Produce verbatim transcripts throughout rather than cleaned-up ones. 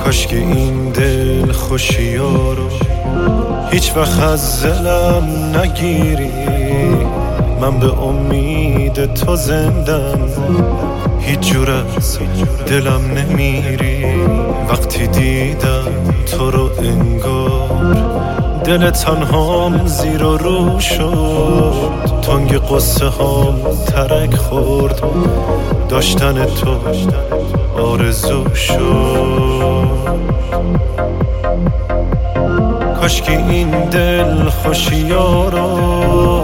کاش که این دل خوشی‌ها رو هیچ وقت از دلم نگیری. من به امید تو زندم، هیچ جور از دلم نمیری. وقتی دیدم تو رو انگار دل تنهام زیر و رو شد. تنگ قصه هام ترک خورد، داشتن تو آرزو شد. کاش که این دل خوشی‌ها رو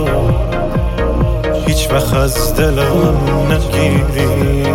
هیچ وقت از دلم نگیری.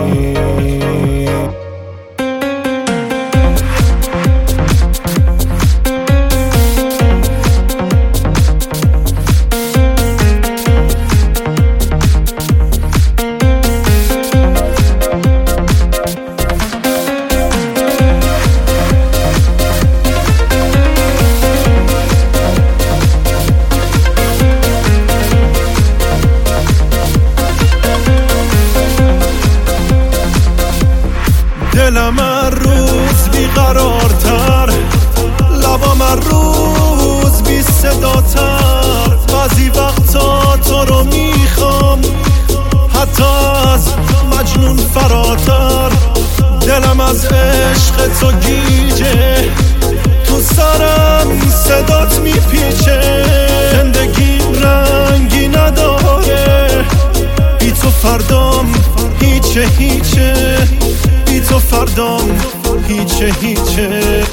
دلم هر روز بیقرارتر، لبام هر روز بی صداتر. بعضی وقتا تو رو میخوام حتی از مجنون فراتر. دلم از عشق تو گیجه، تو سرم صدات میپیچه. زندگی رنگی نداره، بی تو فردام هیچه هیچه. بی تو فردام هیچه هیچه.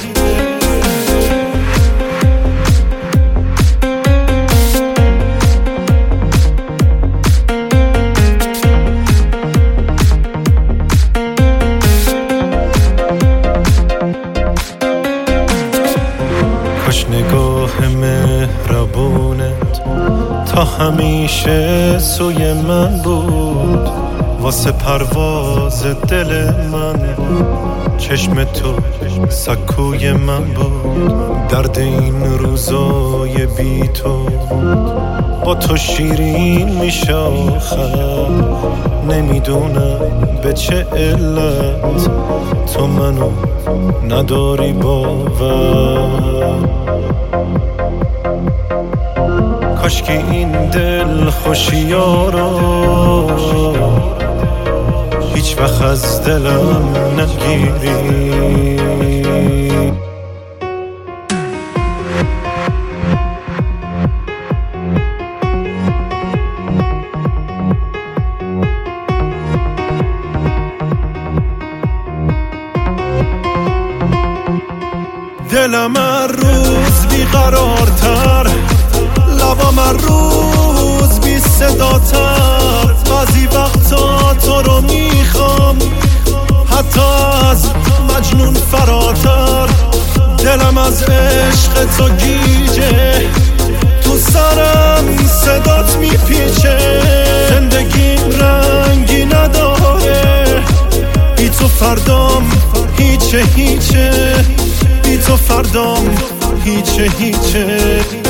کاش نگاه مهربونت تا همیشه سوی من بود. واسه پرواز دل من چشم تو سکوی من بود. درد این روزای بی تو با تو شیرین میشه آخر. نمیدونم به چه علت تو منو نداری باور. کاش که این دل خوشی‌ها رو هیچ وقت از دلم نگیری. دلم هر روز بیقرارتر، لبام هر روز بی صداتر. بعضی وقتا تو رو میخوام حتی از مجنون فراتر. دلم از عشق تو گیجه، تو سرم صدات میپیچه. زندگی رنگی نداره، بی تو فردام هیچه هیچه. بی تو فردام هیچه هیچه.